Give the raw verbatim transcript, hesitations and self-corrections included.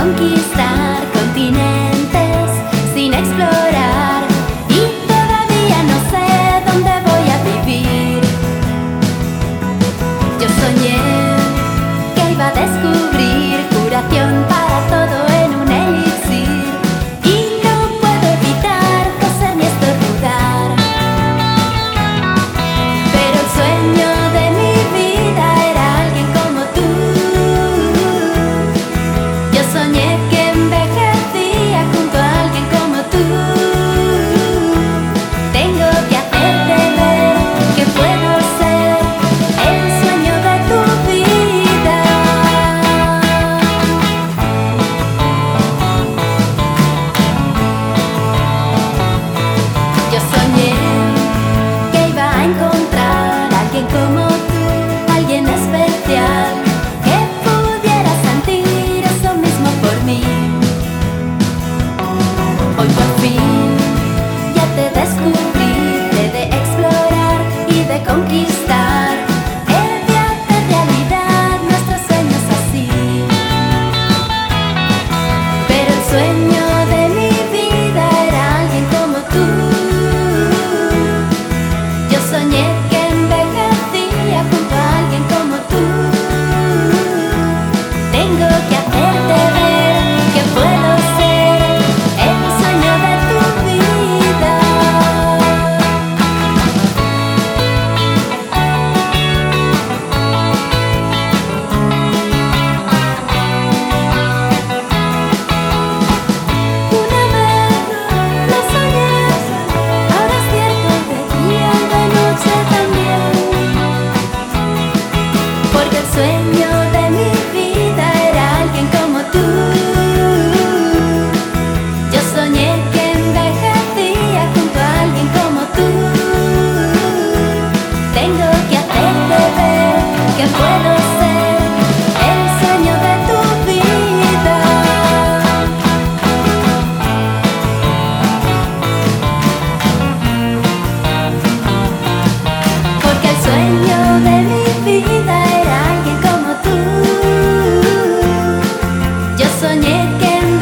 conquistar continentes sin explorar, y todavía no sé dónde voy a vivir. Yo soñé que iba a descubrir curación para todo en un elixir, y no puedo evitar toser ni estornudar. Pero el sueño de mi vida era alguien como tú. Yo soñé que envejecía junto a alguien como tú. Tengo que hacerte ver que puedo ser el sueño de tu vida. Yo soñé que iba a encontrar a alguien como tú, alguien especial, que pudiera sentir eso mismo por mí. Hoy por fin ya te descubrí, he de explorar y de conquistar, he de hacer realidad nuestros sueños así. Pero el sueño de mi vida era alguien como tú. Yo soñé que envejecía junto a alguien como tú. Tengo que hacerte ver que puedo ser el sueño de tu vida. Una vez lo soñé, ahora es cierto, de día y de noche también. Porque el sueño de mi vida era alguien como tú. Yo soñé que envejecía junto a alguien como tú. Tengo que hacerte ver que puedo ser el sueño de tu vida. Porque el sueño de mi vida era alguien como tú. Yo soñé que